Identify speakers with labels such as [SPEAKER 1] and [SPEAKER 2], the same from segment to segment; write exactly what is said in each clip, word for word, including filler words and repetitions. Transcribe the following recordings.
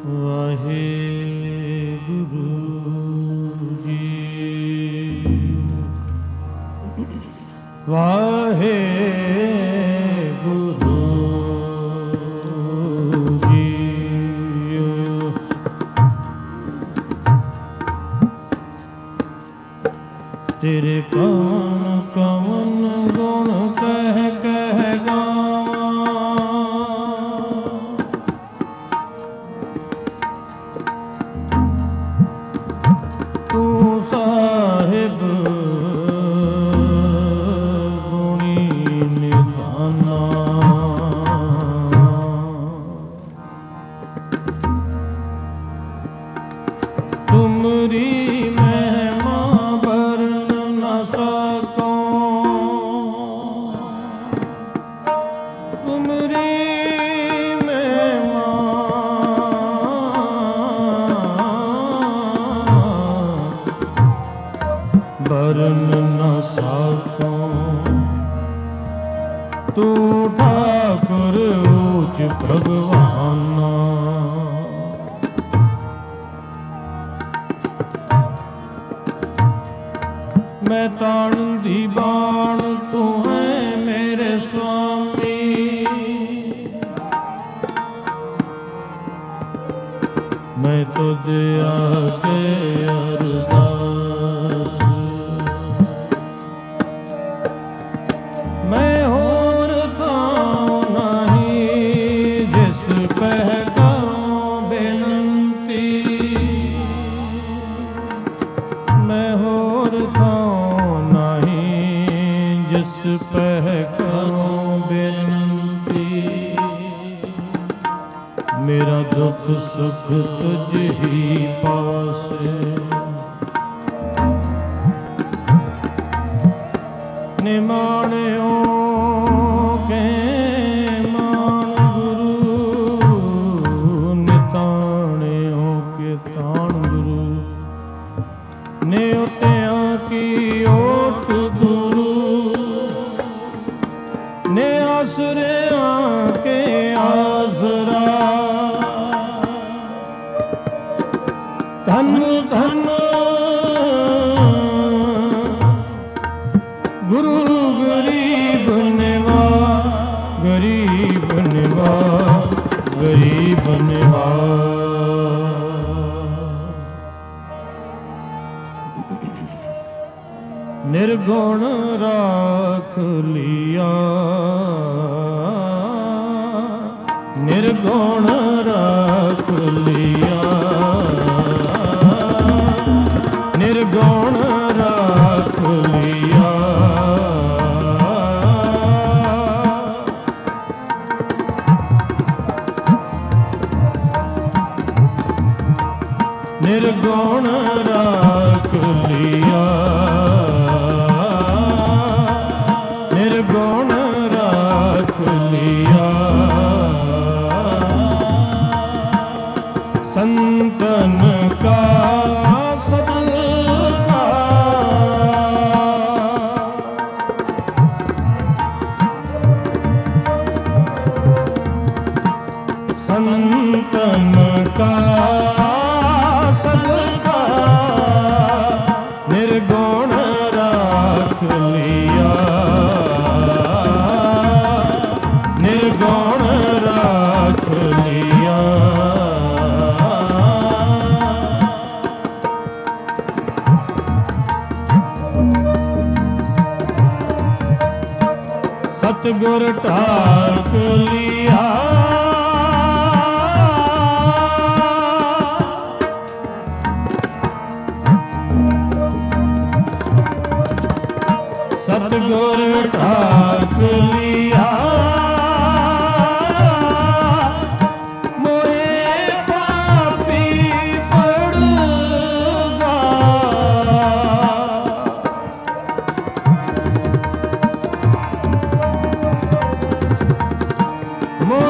[SPEAKER 1] More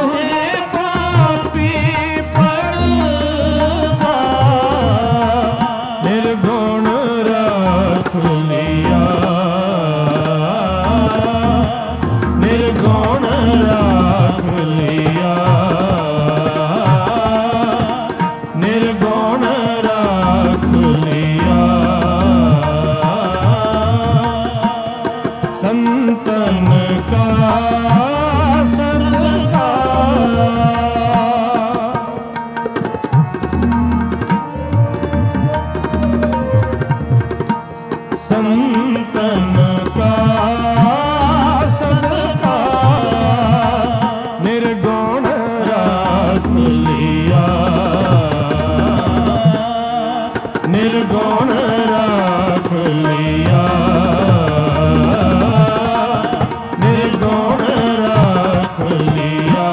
[SPEAKER 1] लिया, निर्गुण राख लिया, निर्गुण राख लिया।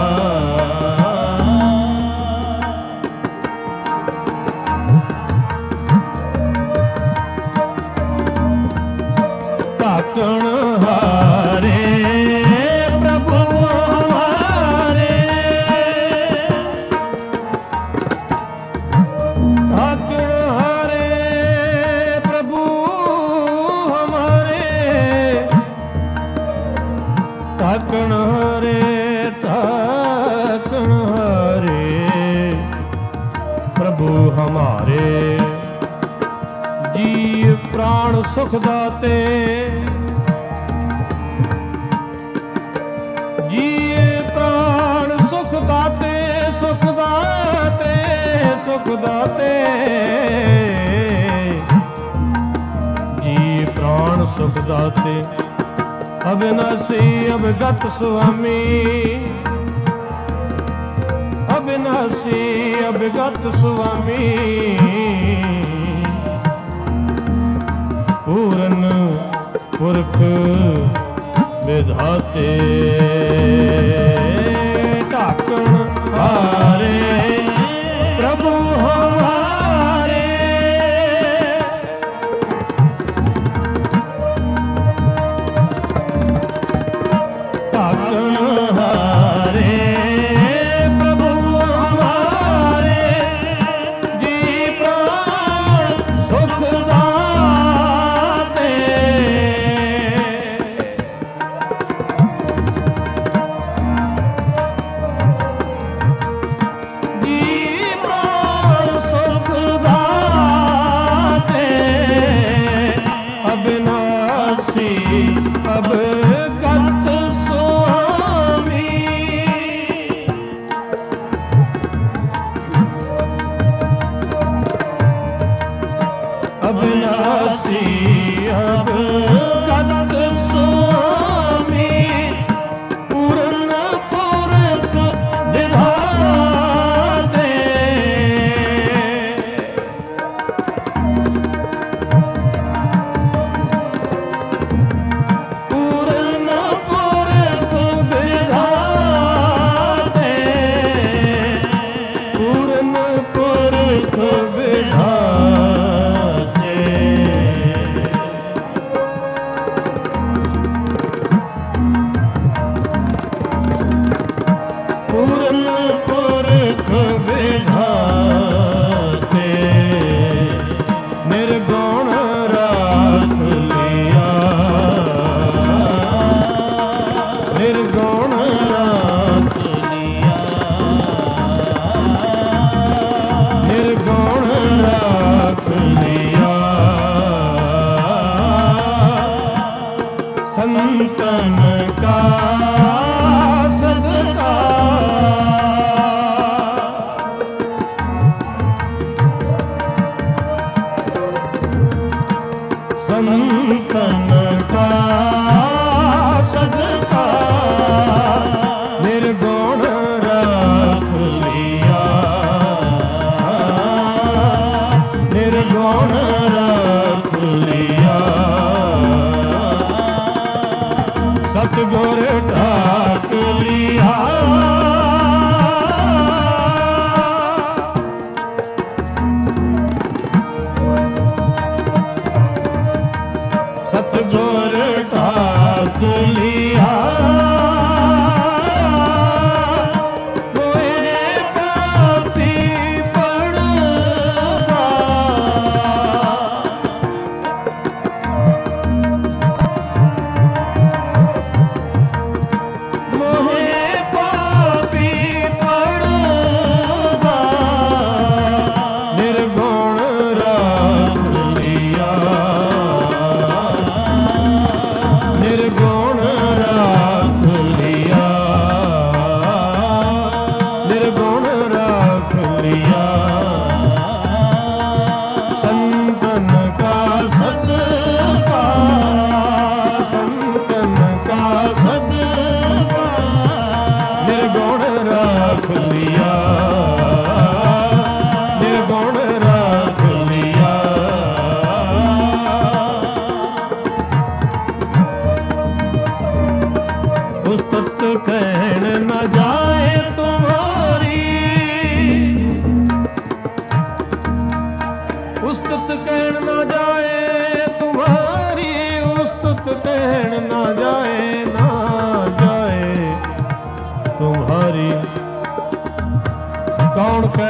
[SPEAKER 1] ढाकण हारे प्रभु हमारे, ढाकण हारे प्रभु हमारे, ढाकण हारे ढाकण हारे प्रभु हमारे। जी प्राण सुख दाते, जी प्राण सुख दाते, सुख दाते, सुख दाते, जी प्राण सुख दाते। अविनाशी अवगत स्वामी, अविनाशी अवगत स्वामी, पूरन पुरख विधाते। ढाकण हारे प्रभु हमारे, ढाकण हारे प्रभु हमारे। जी प्राण सुख दाते, अवगत स्वामी, अविनाशी अवगत स्वामी, पूर्ण पुरख विधाते। निर्गुण राख लिया, निर्गुण राख लिया, निर्गुण राख लिया। संतन का सदका, संतन का सदका, निर्गुण राख लिया, निर्गुण राख लिया। सतगुर ढाक लिया, सतगुर ढाक लिया। मोए पापी पड़गा,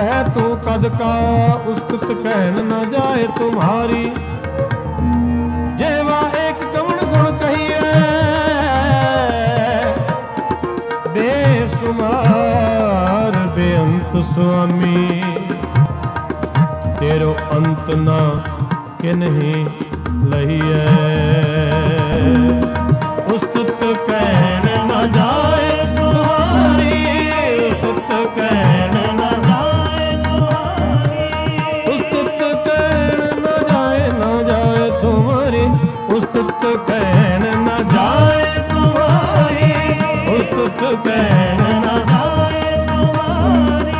[SPEAKER 2] कहे तू कद का, उस्तुत कहन न जाए तुम्हारी। जेवा एक कवण गुण कहिए, बेसुमार बेअंत स्वामी। तेरो अंत न के नहीं लहिए, उस्तुत कहन न जाए तुम्हारी। उस्तुत कहन न जाए तुम्हारी, उस्तुत कहन न जाए न जाए तुम्हारी। उस्तुत कहन न जाए तुम्हारी, उस्तुत कहन न जाए तुम्हारी।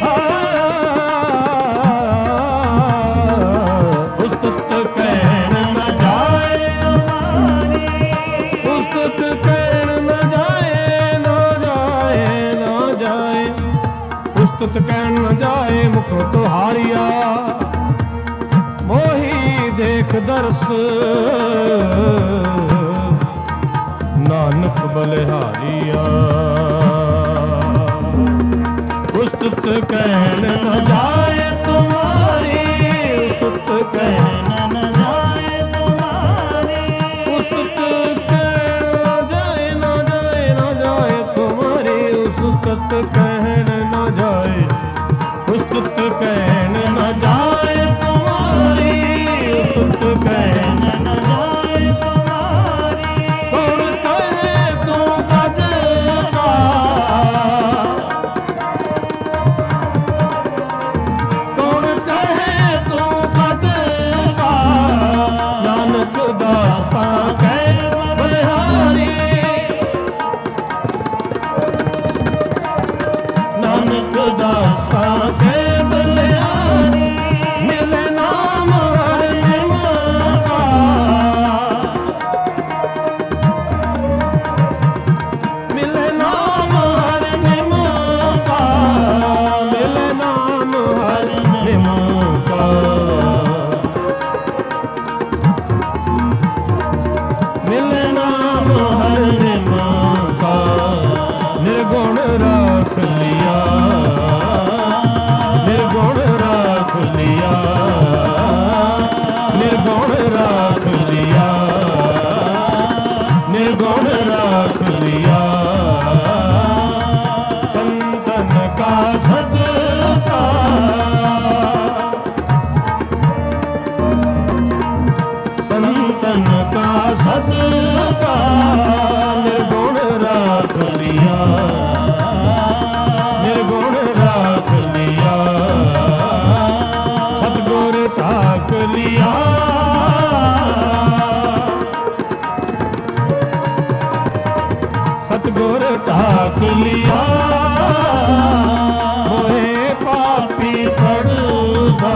[SPEAKER 2] उस्तुत कहन न जाए तुम्हारी, उस्तुत कहन न जाए न जाए न जाए। उस्तुत कहन न जाए मुख तुहारिया, मोही देख दर्श नानक बलिहारिया। उस्तुत कहन न जाए तुम्हारी, उस्तुत कहन न जाए तुम्हारी। उस्तुत कहन न जाए न जाए न जाए तुम्हारी। उस्तुत कहन न जाए, उस्तुत कहन न जाए तुम्हारी। उस्तुत कहन न जाए तुम्हारी। कौन कहे तू कद का, कौन कहे तू कद का। नानक दास पाकै बलिहारी, नानक दास पाकै बलिहारी। मिले नाम हर निम का, मिले नाम हर निम का। मिले नाम हर निम का, मिले नाम हर निम का। निर्गुण राख लिया, निर्गुण राख लिया, निर्गुण राख लिया, निर्गुण राख लिया। संतन का सदका, संतन का सदका। निर्गुण राख लिया, निर्गुण राख लिया। सतगुर ताक लिया, सतगुर ताक लिया। मोहे पापी पड़दा,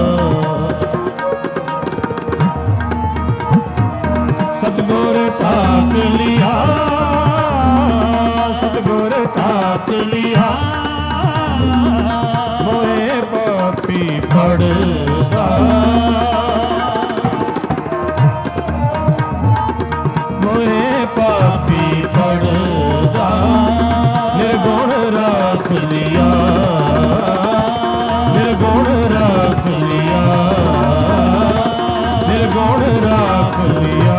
[SPEAKER 2] सतगुर ताक लिया, सतगुर ताक लिया। मोहे पापी पड़दा, मोहे पापी पड़दा। निर्गुण राख लिया, निर्गुण राख लिया, निर्गुण राख लिया।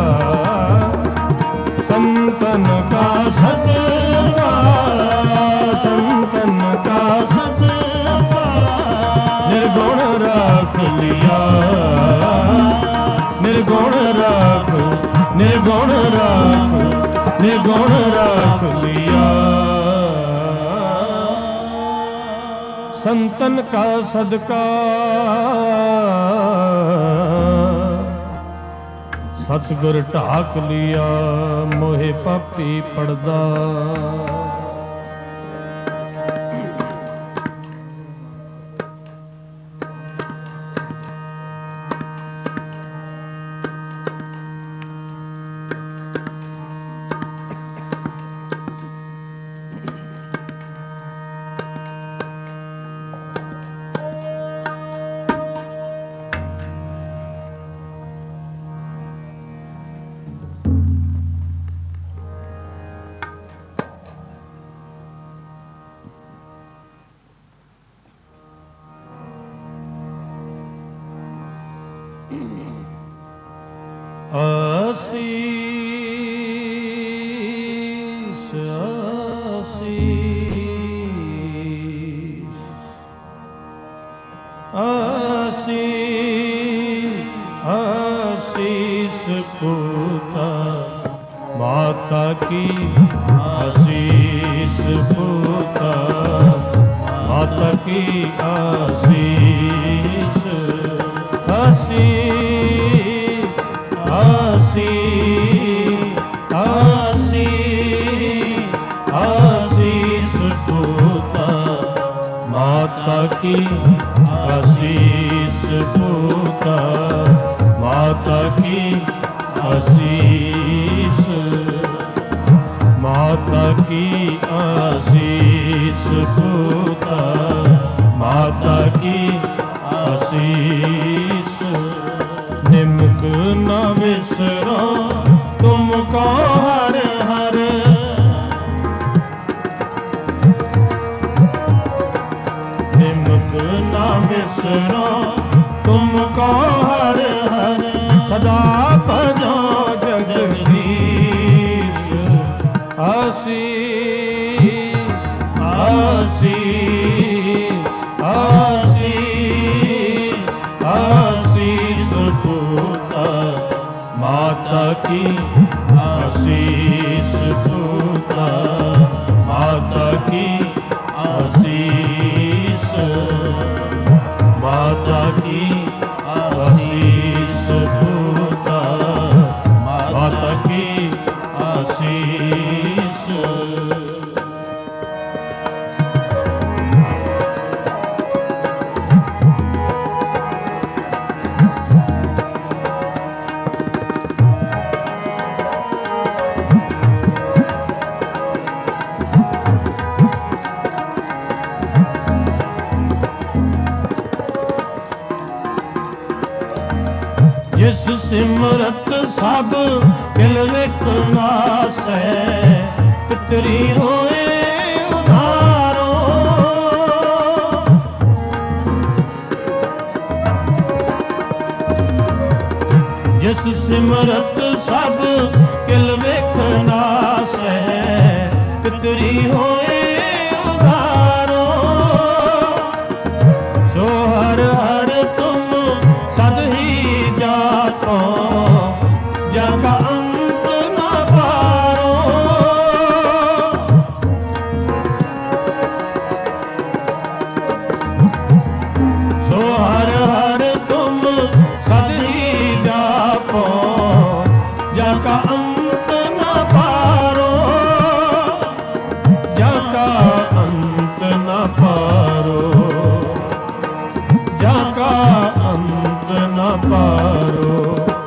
[SPEAKER 2] संतन का सदका, संतन का सदका। निर्गुण राख लिया, निर्गुण राख, निर्गुण राख, निर्गुण राख लिया। संतन का सदका, सतगुर ढाक लिया। मोहे पापी पड़दा, आशीष आशीष आशीष आशीष पूता माता की आशीष पूता माता की आशीष आशीष आशीष आशीष आशीष पूता माता की आशीष पूता माता की आशीष माता की आशीष पूता माता की आशीष निमक न विसरो तुमको हर हर निमक न विसरो तुमको हर हर सदा भजो जगदीश आशीष आशीष आशीष आशीष पूता माता की आशीष पूता माता की आशीष माता की आशीष पूता माता की आशीष जिस सिमरत सब किल विकनाश है पितरी होए उधारो जिस सिमरत सब किल विकनाश है पितरी होए उधारो सो हर हर तुम सद ही जातो जग अंत न पारो सो हर हर तुम सद ही जापो जग अंत न पारो जग अंत न पारो जग अंत न पारो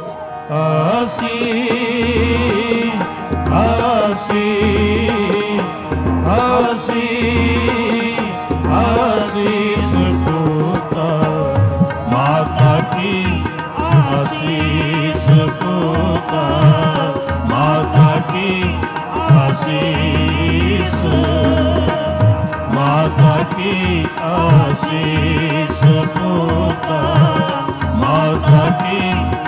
[SPEAKER 2] आशीष आशीष आशीष आशीष पूता माता की आशीष पूता माता की आशीष माता की आशीष पूता माता की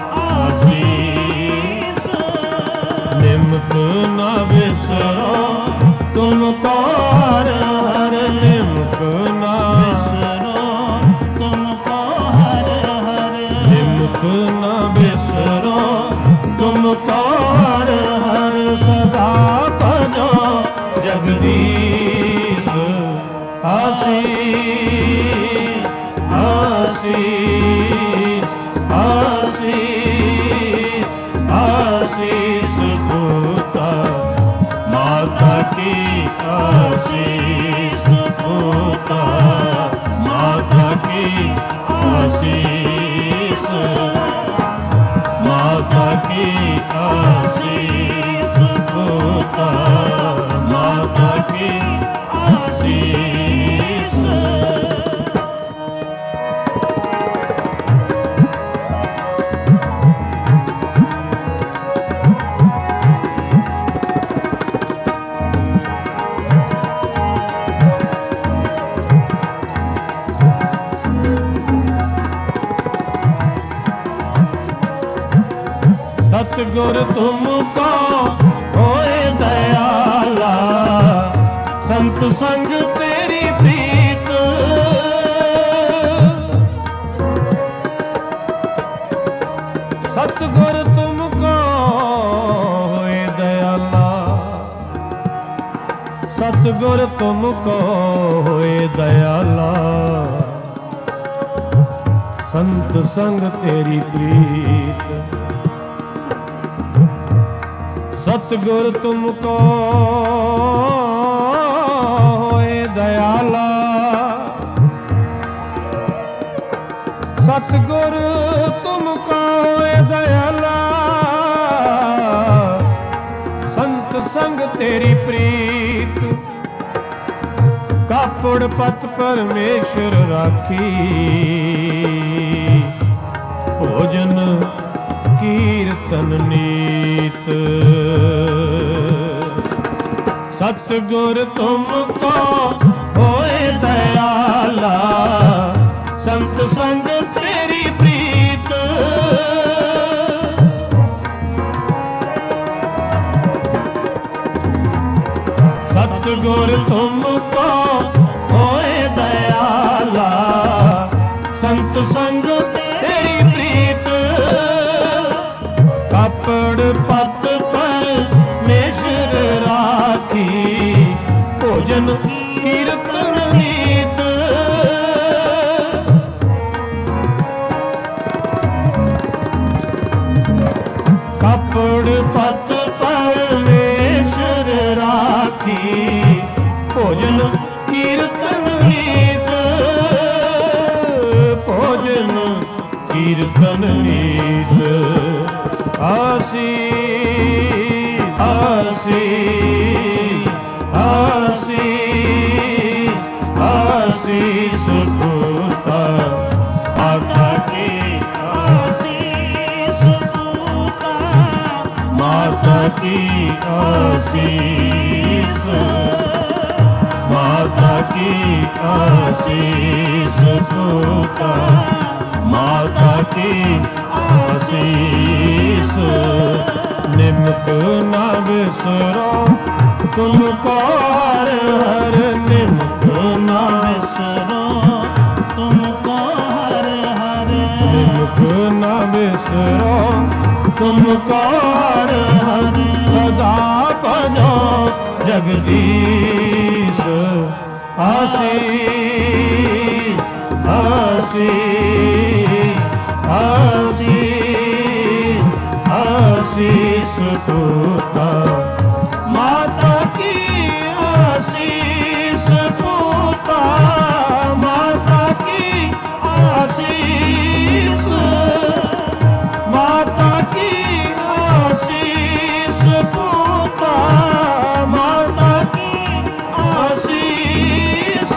[SPEAKER 2] आशीष निमक न विसरो तुमको हर हर निमक न विसरो तुमको हर हर निमक न विसरो तुमको हर हर सदा भजो जगदीश आशीष आशीष आशीष आशीष पूता माता की आशीष पूता माता की आशीष माता की आशीष पूता माता की आशीष सतगुर तुमको होए दयाला, संत संग तेरी प्रीत। सतगुर तुमको होए दयाला, सतगुर तुमको होए दयाला, संत संग तेरी प्रीत। सतगुर तुमको होए दयाला, सतगुर तुमको होए दयाला, संत संग तेरी प्रीत। कापड़ पत परमेश्वर राखी, भोजन कीर्तन नीत। सतगुर तुमको होए दयाला, संत संग तेरी प्रीत। सतगुर तुमको होए दयाला, संत संग तेरी प्रीत। कापड़ पत परमेश्वर राखी, भोजन कीर्तन नीत। कापड़ पत परमेश्वर राखी, भोजन कीर्तन नीत। भोजन कीर्तन नीत। आसी आसी आसी आसीस पूता, माता की आसीस पूता, माता की आसीस, माता की आसीस पूता, माता की आसीस। निमक ना बिसरो तुमको हर हर, निमक ना बिसरो तुमको हर हर, निमक ना बिसरो तुमको हर हर। सदा भजो जगदीश, आसीस आसीस आसीस आसीस पूता, माता की आसीस पूता, माता की आसीस, माता की आसीस पूता, माता की आसीस।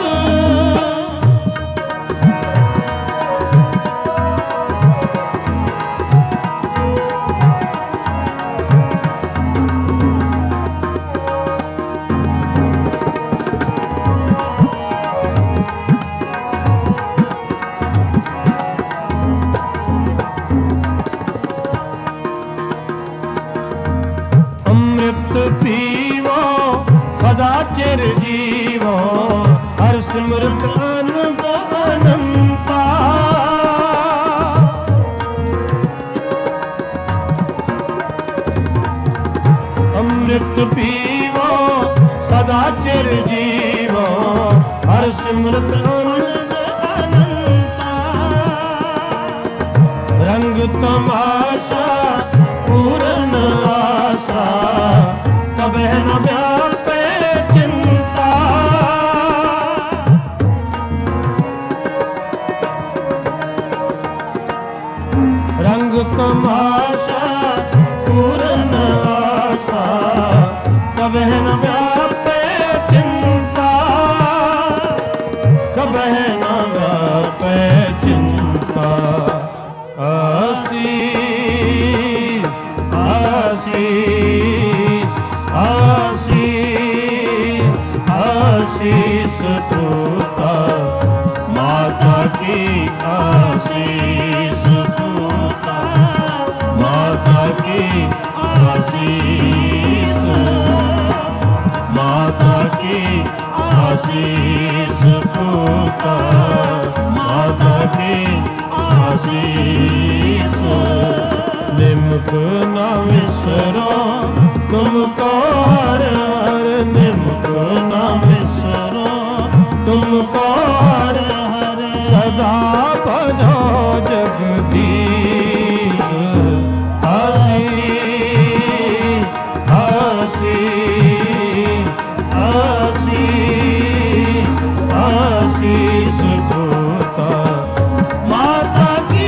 [SPEAKER 2] पीवो सदा चिर जीवो, हर सिमरत अनुभव अनंता। अमृत पीवो सदा चिर जीवो, हर सिमरत अनुभव अनंता। रंग तमाशा पूर्ण आशा, कबह न व्यापे चिंता। रंग तमाशा पूर्ण आशा, कबह न व्यापे चिंता, कबह न व्यापे चिंता। आसीस आसीस आसीस आसीस पूता, माता की आसीस पूता, माता की
[SPEAKER 1] की आशीष, माता की आशीष पूता, माता की आशीष।
[SPEAKER 2] निमक न विसरो तुमको हर हर, निमक न विसरो तुमको हर हर, सदा भजो जगदीश। आशीष आशीष आशीष आशीष पूता, माता की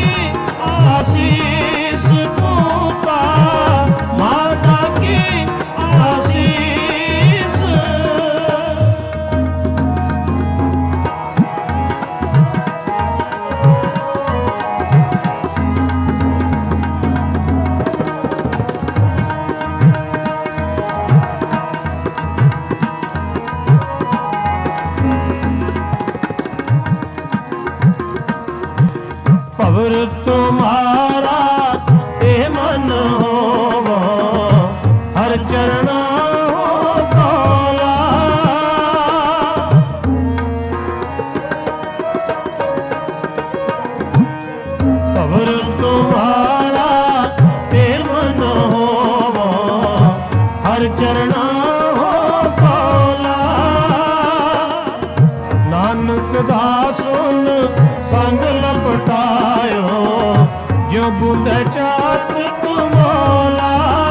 [SPEAKER 2] आशीष पूता, माता की आशीष। पवर तुम्हारा ए मन हो, हर चरण हो तोला। पवर तुम्हारा ए मन हो, हर चरण हो तोला। नानक दासुन संग लपटायो, जो बुध चात्र तुमोला।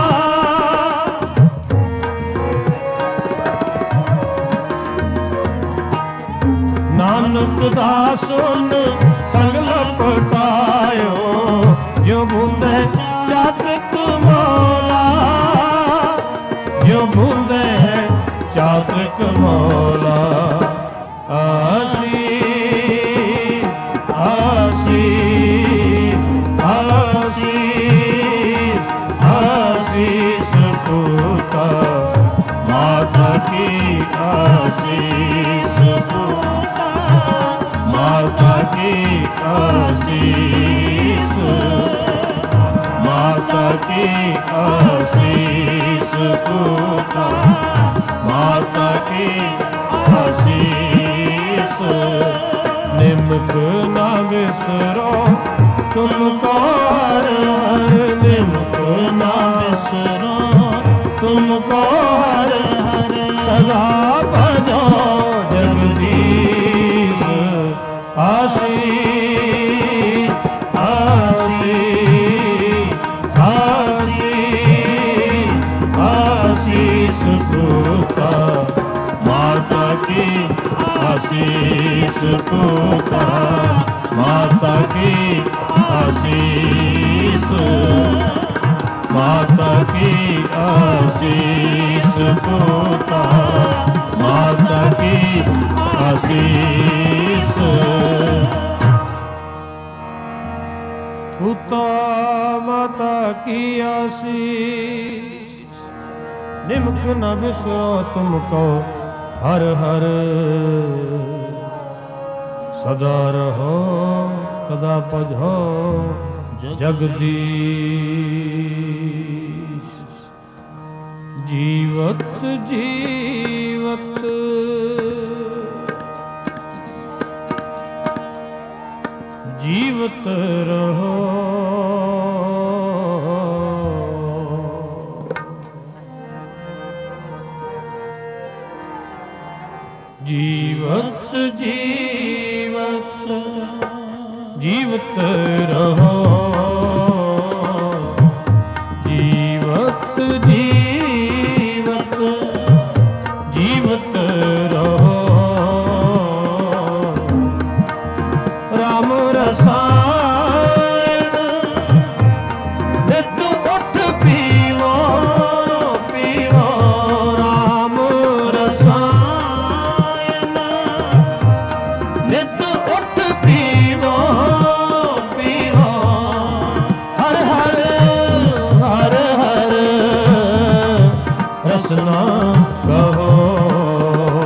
[SPEAKER 2] नानक दासुन संग लपटायो, जो बुध चात्र तुमोला, जो बुध चात्र तुमोला। आशीष आशीष आशीष आशीष पूता, माता की आशीष पूता, माता की आशीष, माता की आशीष पूता, माता की आशीष। निमक न विसरो तुमको हर हर, निमक न विसरो तुमको हर हर, सदा भजो जगदीश। आशीष आशीष आशीष आशीष पूता, माता की आशीष पूता, माता की आशीष, माता की आशीष पूता, माता की आशीष। पूता माता की आशीष, निमक न बिसरो तुमको हर हर, सदा रहो सदा पजो जगदीश। जीवत जीवत जीवत रहो, जीवत जीवत जीवत रहो, जीवत जीवत जीवत रहो। राम रसायन नित उठ पीवो पीवो, राम रसायन नित उठ पीवो पीवो। हर हर हर हर रसना कहो,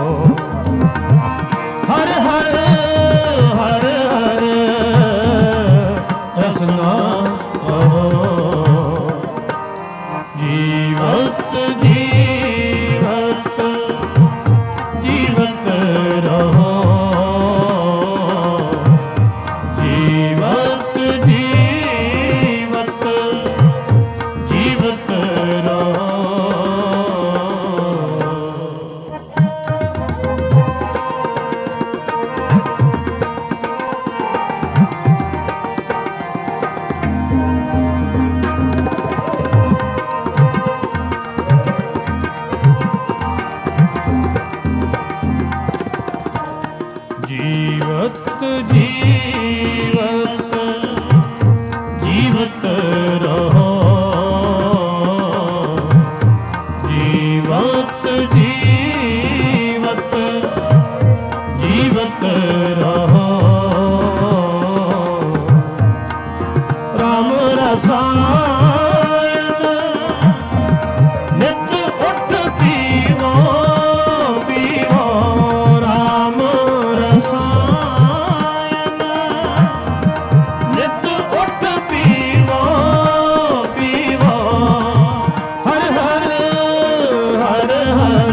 [SPEAKER 2] हर हर हर हर
[SPEAKER 1] जीवत रहो, जीवत जीवत जीवत रहो। राम रसायन नित उठ पीवो पीवो, राम रसायन नित उठ पीवो पीवो। हर हर हर हर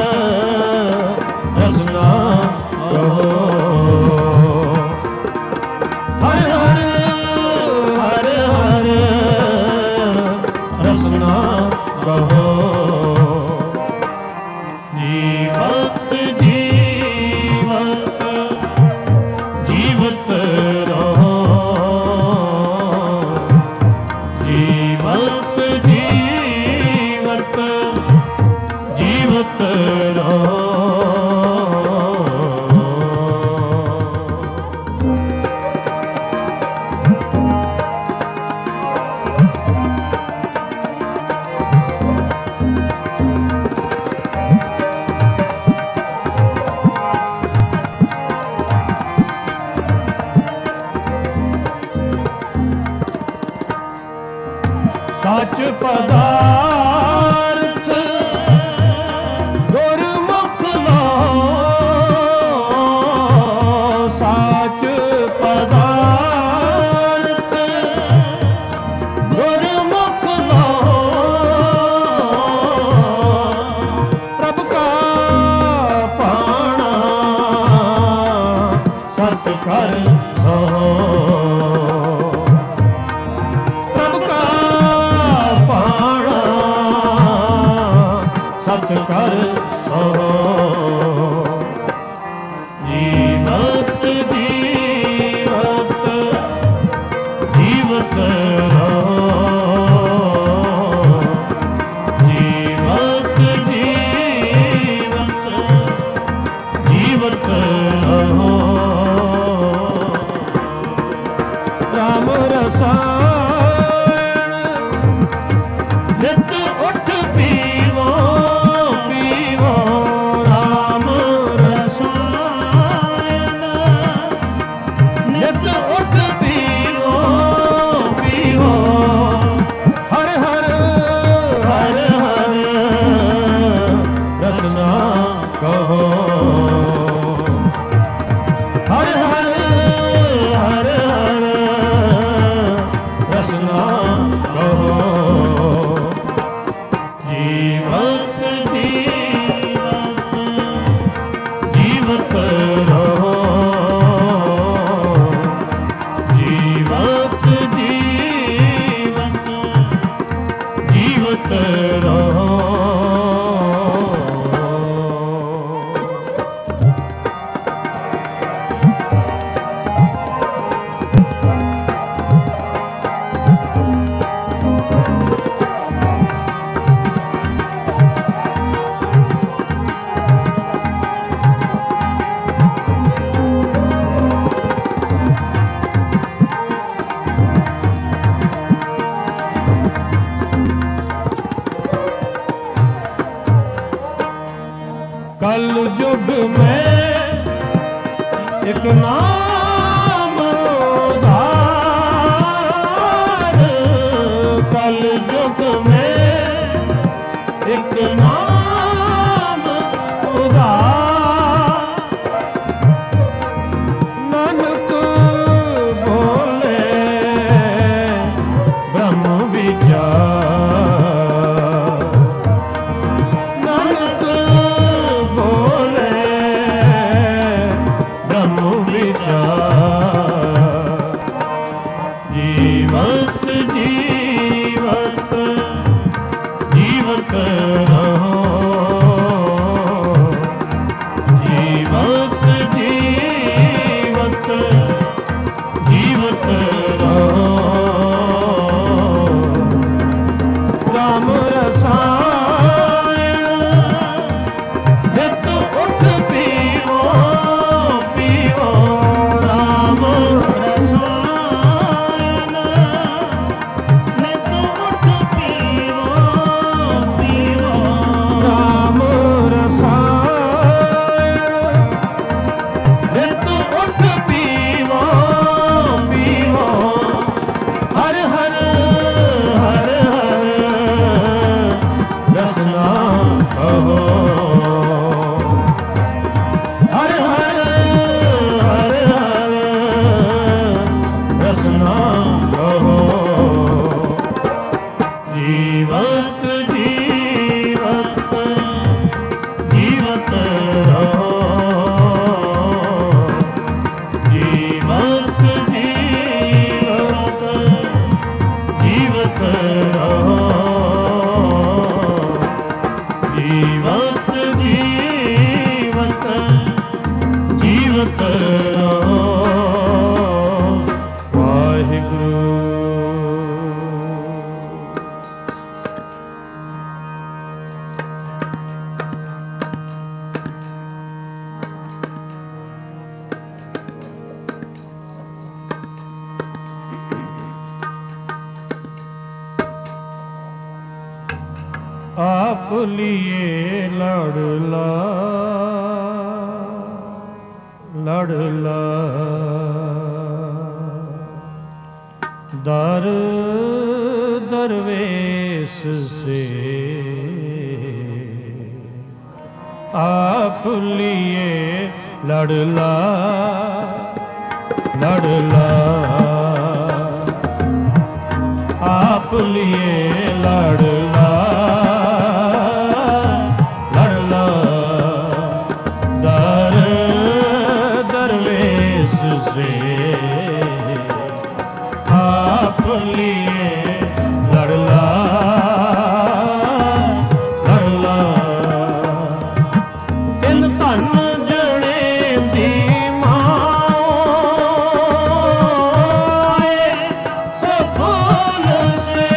[SPEAKER 1] रसना कहो, हर हर हर हर रसना कहो। जीवत जीवत जीवत रहो, जीवत जीवत जीवत रहो। सच पदार्थ गुरमुख लो, सच पदार्थ गुरमुख लो। प्रभ का पाना सत कर सहो, सत कर सहो। जीवत जीवत जीवत रहो, जीवत जीवत जीवत रहो। राम रसायन नित उठ पीवो पीवो, राम रसायन नित उठ पीवो पीवो। हर हर हर हर रसना कहो, हर हर हर हर रसना कहो। जीवत जीवत जीवत रहो, जीवत जीवत जीवत रहो। कल युग में एक नाम उधार, कल युग में एक नाम उधार। नानक बोले ब्रह्म विचार, नानक बोले ब्रह्म विचार। जीवत जीवत जीवत रहो, जीवत जीवत जीवत रहो। राम रसायन नित उठ पीवो पीवो, राम
[SPEAKER 2] आप लिए लड़ला लड़ला दर दरवेश से आप लिए लड़ला लड़ला आप लिए लड़ला लड़ला दर दरवेश से आप लिए लड़ला लड़ला तिन धन जने दी माए सफल से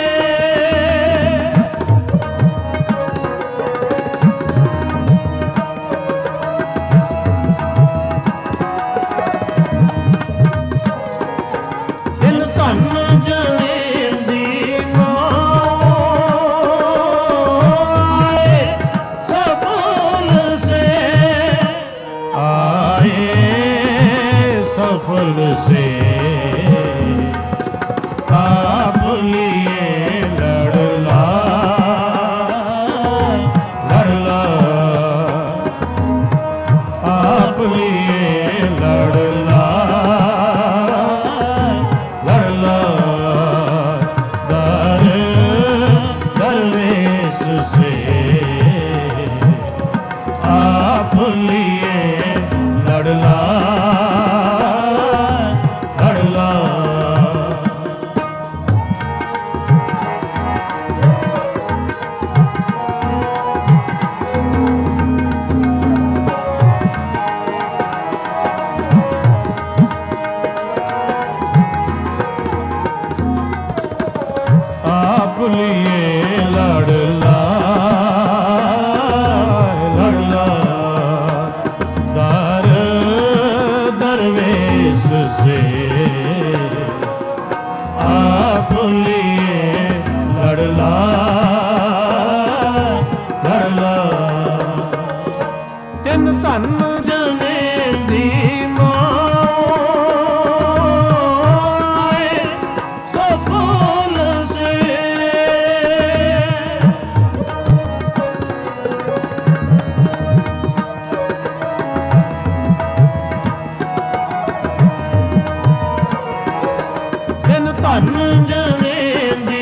[SPEAKER 2] तिन धन जने दी माए सफल से आए सफल से आप लिए लड़ला लड़ला आप लिए लड़ला लड़ला दर दरवेश से आप लिए लड़ला लड़ला आप लिए लड़ला लड़ला दर दरवेश से आप लिए लड़ला लड़ला तिन धन जने दी माए सफल से तिन धन जने दी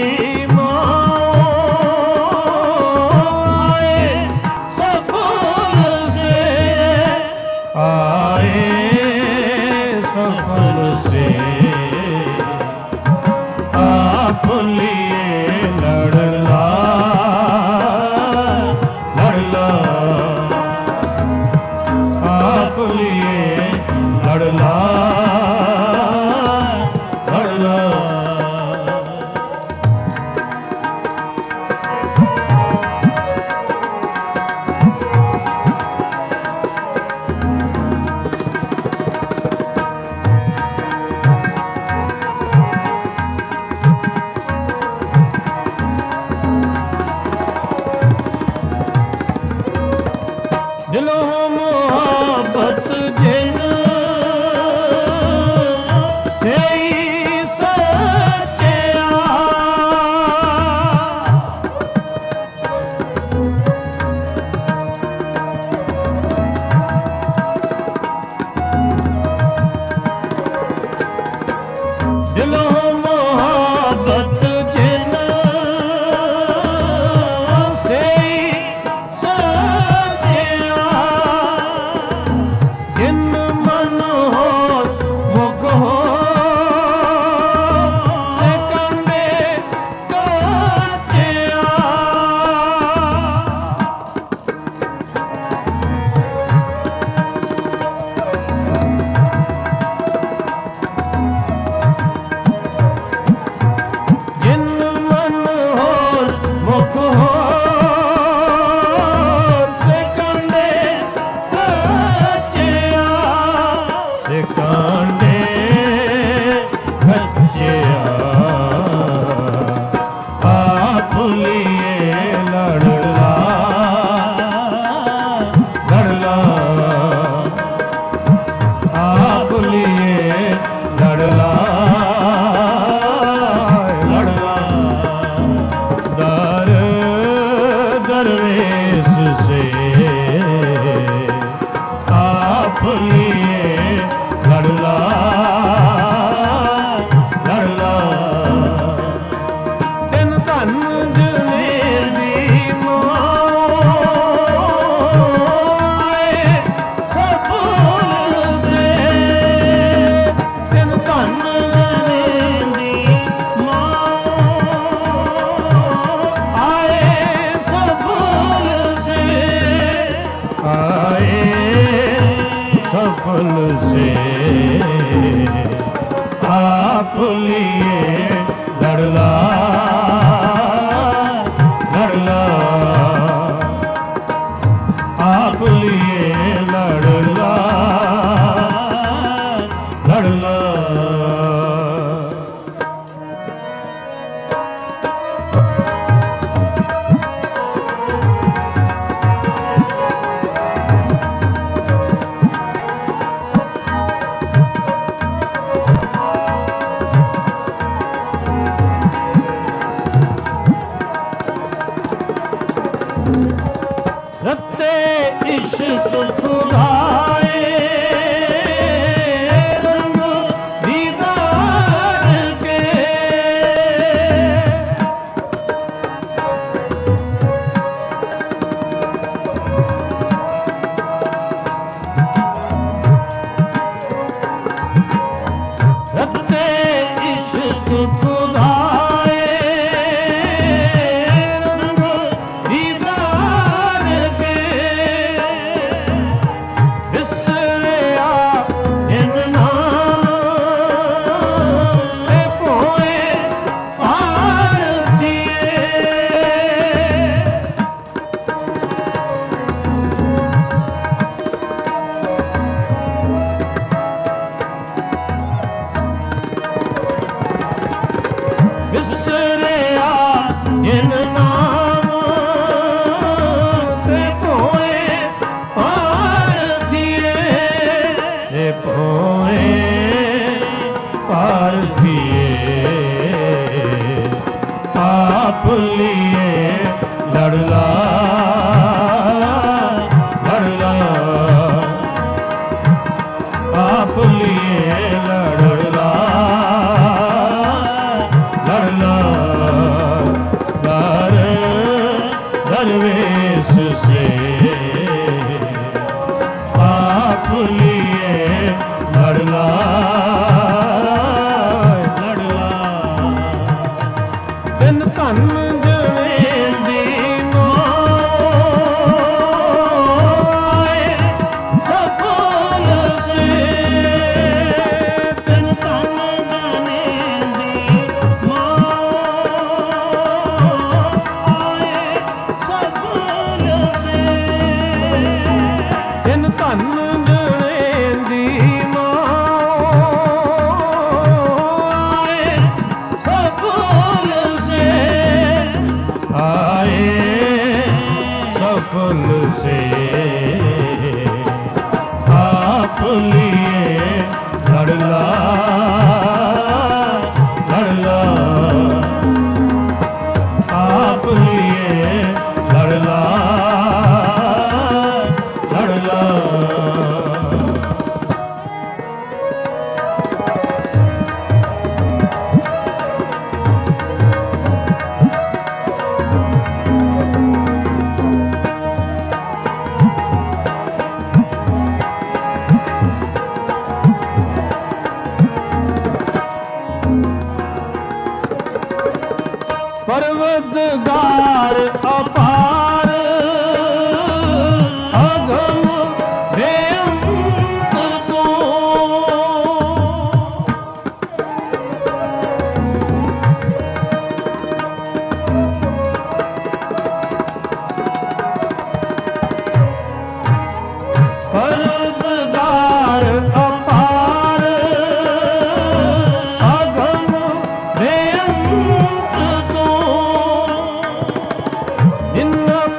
[SPEAKER 2] माए सफल से आए सफल से आप लिए लड़ला लड़ला आप लिए लड़ला लड़ला
[SPEAKER 1] आप लिए लड़ला लड़ला आप लिए लड़ला लड़ला रत्ते इश्क खुदाए रंग दीदार के रत्ते इश्क खुदाए रंग दीदार के बिसरिया इन नाम ए पोए पार जिए बिसरिया इन नाम ते पोए पार थिए ते पोए पार थिए आप लिए लड़ला लड़ला आप लिए लड़ला लड़ला दर दरवेश से आप लिए लड़ला लड़ला दिन धन जने दीनो आए सफल से दिन धन जने दीनो आए सफल से दिन धन जने दीनो आए सफल से आए सफल से आप लिए लड़ला लड़ला आप लिए लड़ला लड़ला परवतगार अपार अगम बेअंत तू परवतगार अपार अगम बेअंत तू इन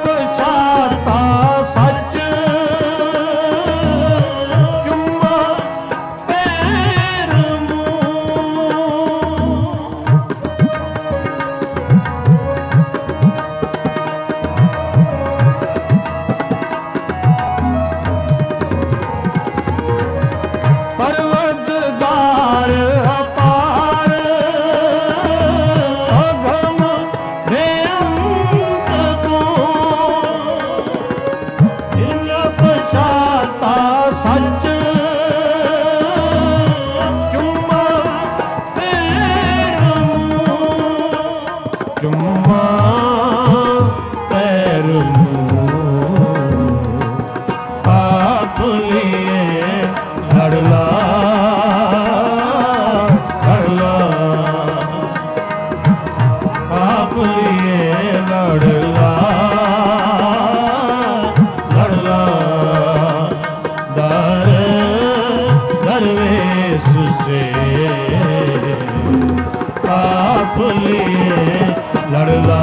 [SPEAKER 1] आप लिए लड़ला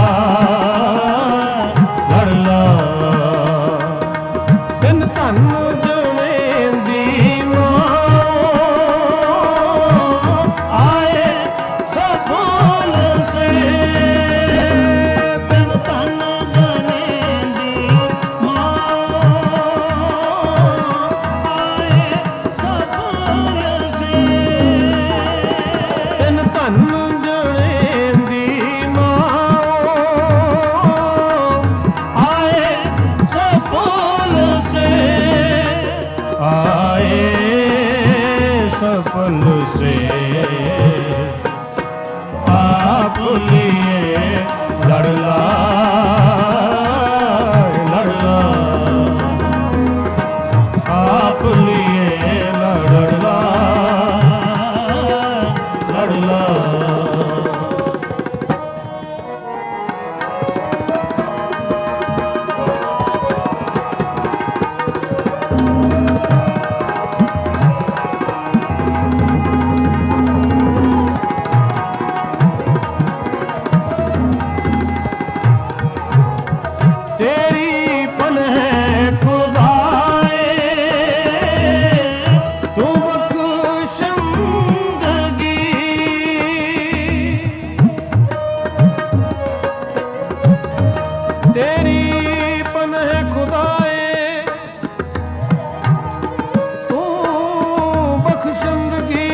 [SPEAKER 1] लड़ला
[SPEAKER 2] दिन धन जने दी मां
[SPEAKER 1] आए सफल से दिन धन जने दी मां आए सफल से
[SPEAKER 2] दिन धन जने दी मां
[SPEAKER 1] आए सफल से आए सफल से आप लिए लड़ला लड़ला आप लिए लड़ला लड़ला
[SPEAKER 2] तेरी पन है खुदाए तू बख्शंदगी तेरी पन है खुदाए तू बख्शंदगी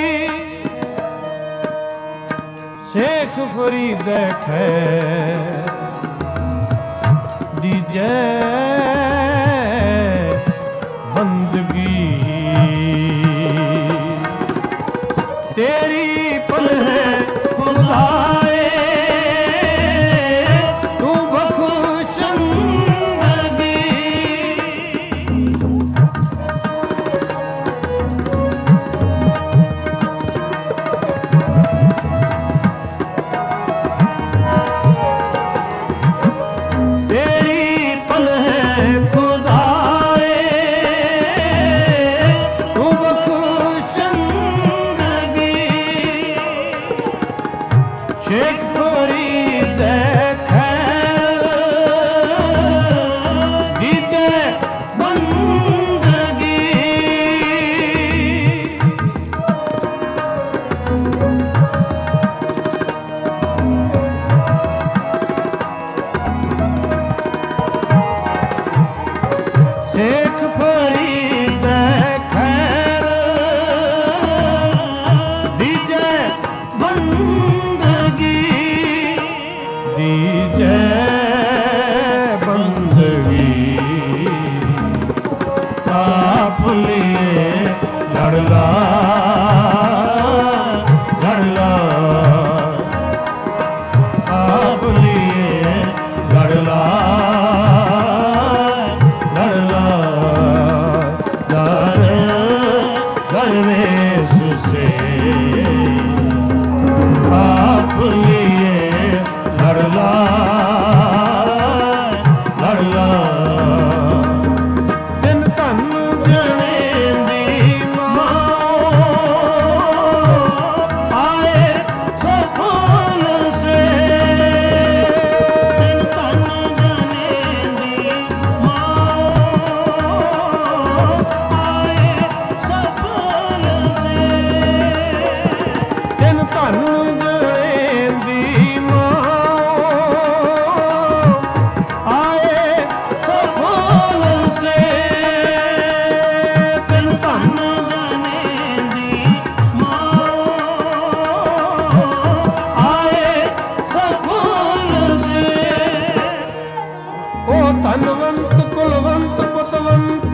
[SPEAKER 2] शेख फरीद खैर दीजे बंदगी तेरी पल है खुदाए तू बख्शंदगी तेरी पल है खुदाए तू बख्शंदगी शेख फरीद खैर दीजे बंदगी शेख फरीद खैर दीजे बंदगी दीजे बंदगी
[SPEAKER 1] आप लिए लड़ला लड़ला आप लिए लड़ला लड़ला दर दरवेश से आप लिए लड़ला लड़ला
[SPEAKER 2] दिन धन जने दी मां
[SPEAKER 1] आए सफल से दिन धन जने दी मां आए सफल से
[SPEAKER 2] दिन धन जने दी मां आए
[SPEAKER 1] सफल से दिन धन जने दी मां आए सफल से
[SPEAKER 2] ओ धनवंत कुलवंत पुतवंत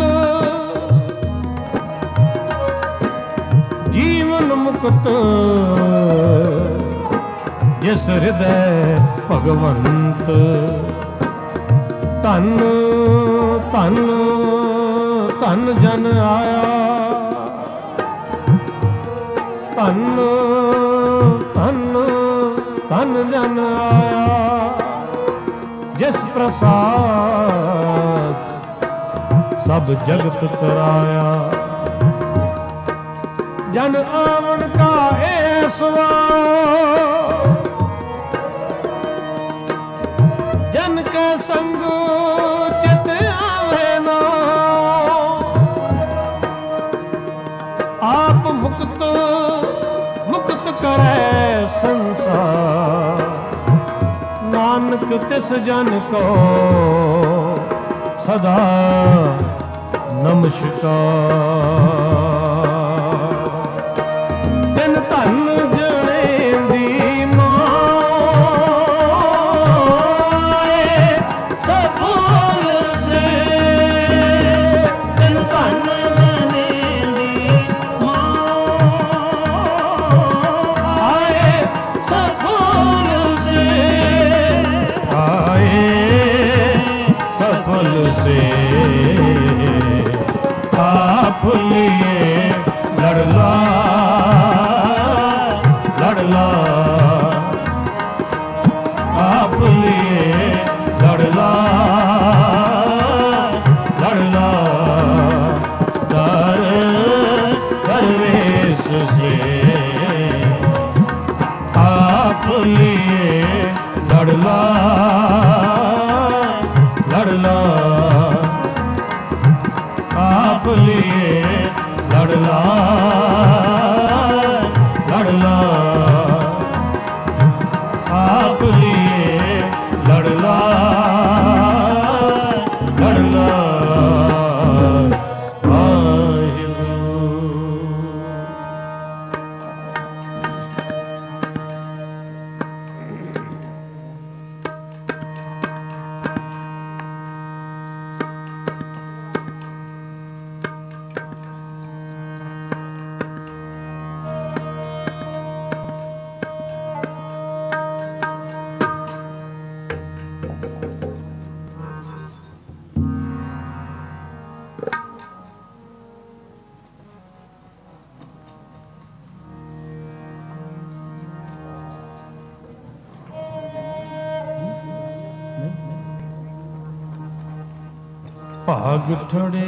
[SPEAKER 2] जीवन मुक्त जिस हृदय भगवंत धन धन धन जन आया धन धन धन जन आया जिस प्रसाद सब जगत तराया जन आवन का ऐसवा जन के संग चित आवे ना आप मुक्त मुक्त करे संसार नानक तिस जन को सदा नमस्कार दिन धन जने दी माए
[SPEAKER 1] सफल से दिन धन जने दी माए सफल से
[SPEAKER 2] आए सफल से आप लिए लड़ला लड़ला आप लिए लड़ला लड़ला दर दरवेश से आप लिए लड़ला लड़ला आप लिए लड़ला लड़ला आप लिए लड़ला लड़ला भाग ठड़े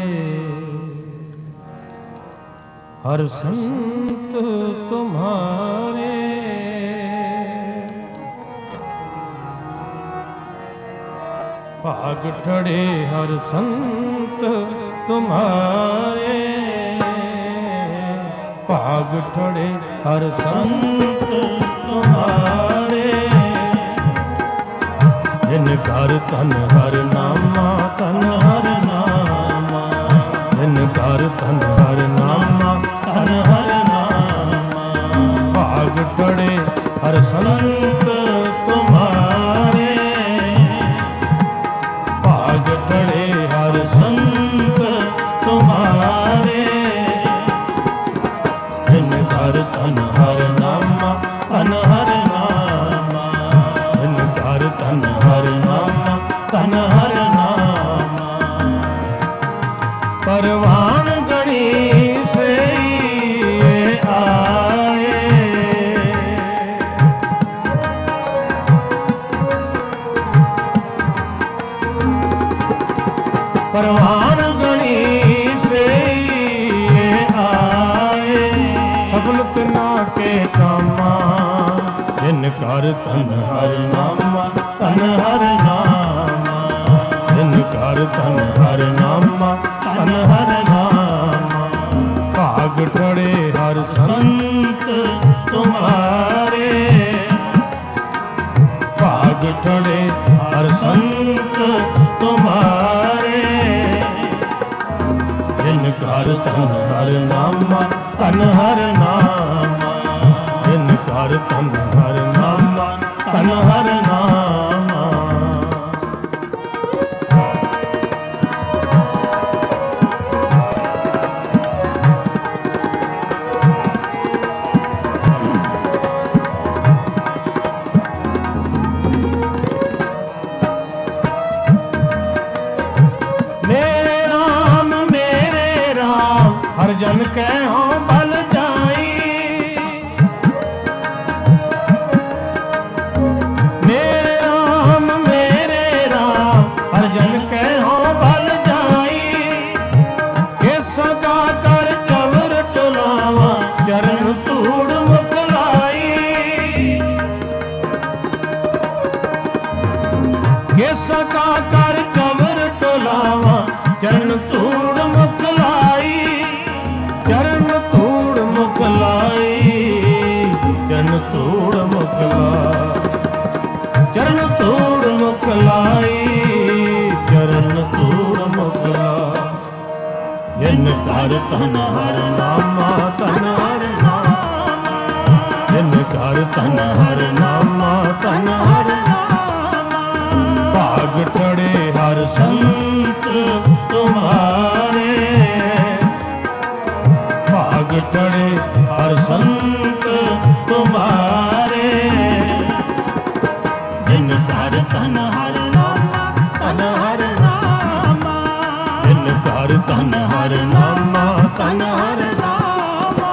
[SPEAKER 2] हर संत तुम्हारे भाग ठड़े हर संत तुम्हारे भाग ठड़े हर संत तुम्हारे जिन घर तन हर नामा तन हर नामा जिन घर तन हर नामा तन हर नामा भाग ठड़े हर संत तुम्हारे भाग ठड़े हर संत तुम्हारे जिन घर तन हर नामा तन हर नामा जिन घर तन हर नामा तन हर नामा परवान गणी से आए परवान गणी से आए सबल तना के कामा जिन घर तन हर नामा तन हर नामा जिन घर तन हर नामा तन हर नामा भाग ठड़े हर संत तुम्हारे भाग ठड़े हर संत तुम्हारे जिन घर तन हर नामा तन हर नामा जिन घर तन हर नामा तन हर नामा मेरे राम मेरे राम हर जन कहो बल जाई चरण तूड़ मुकला चरण तूड़ मुकलाई चरण तूड़ मुकला जिन कर तन हर नामा तन हर नामा जिन कर तन हर नामा तन हर नामा भाग टड़े हर संत तुम्हारे भाग टड़े हर संत तुम्हारे जिन कर तन हर नामा तन हर नामा जिन कर तन हर नामा तन हर नामा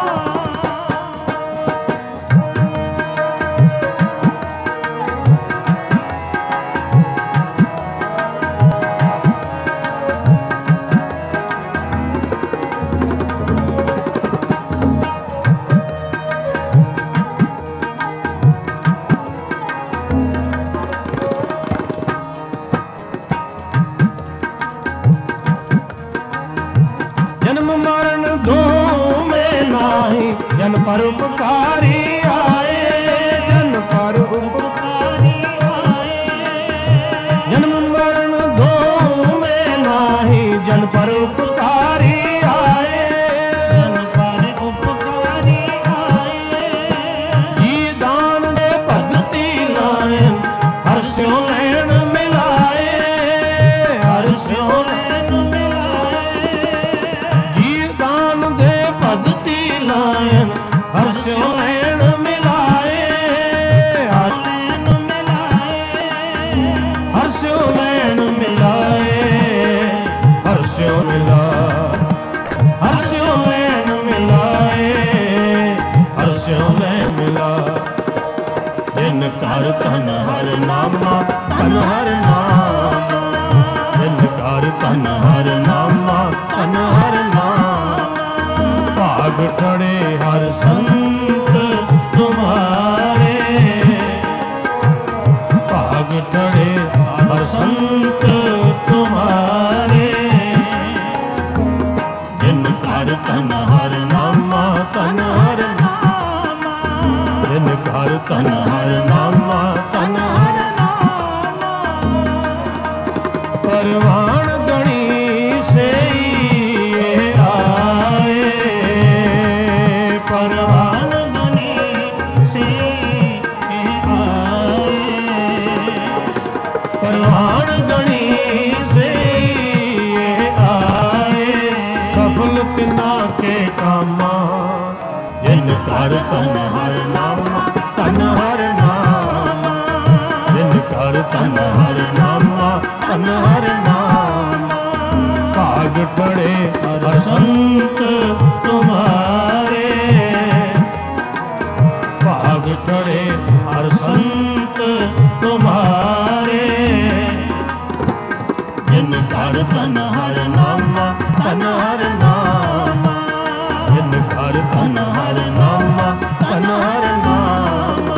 [SPEAKER 2] जन पर उपकारी आए जन पर उपकारी आए जन्म मरण दो में नाही जन पर उपकारी आए जन पर उपकारी आए जी दान दे भगति लायन हर स्यो लैन मिलाए हर स्यो लैन मिलाए जी दान दे भगति लायन हर स्यो लैन मिलाए हर लैन मिलाए हर स्यो लैन मिलाए हर स्यो मिला हर स्यो लैन मिलाए हर स्यो लैन मिला जिन कर तन हर नामा तन हर नामा जिन कर तन हर नामा तन हर नामा भाग टड़े हर संत तुम्हारे भाग टड़े हर संत तुम्हारे जिन कर तन हर नामा तन हर नामा जिन कर तन हर नामा तन हर नामा परवान गणी से परवान गनी से आए परवान गनी से आए सफल तिना के कामा जिन कर तन हर नामा तन हर नामा जिन कर तन हर नामा तन हर नामा भाग टड़े हर संत तुम्हारे भाग टड़े हर संत तुम्हारे जिन कर तन हर नामा तन हर नामा जिन कर तन हर नामा तन हर नामा